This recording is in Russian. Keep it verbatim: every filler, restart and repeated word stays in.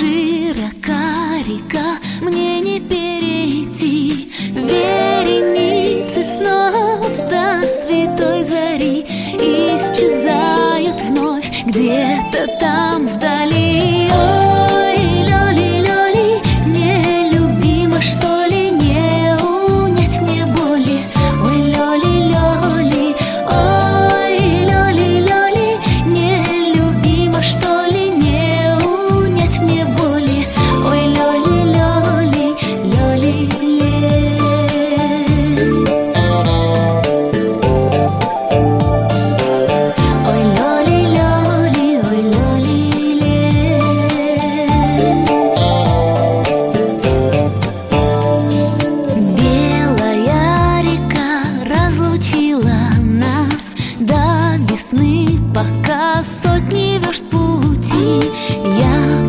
широка река, мне не перейти вереницы снов до святой зари, исчезают вновь где-то там вдали. Ой, лёли, лёли, нелюбима, что ли, не унять мне боли. Ой, лёли, лёли, ой, лёли, лёли, нелюбима, что ли, не унять мне боли. Ой, лёли, лёли, лёли, ле. Ой, лёли, лёли, ой, лёли, ле. Белая река разлучила нас до весны, пока сотни верст пути. Я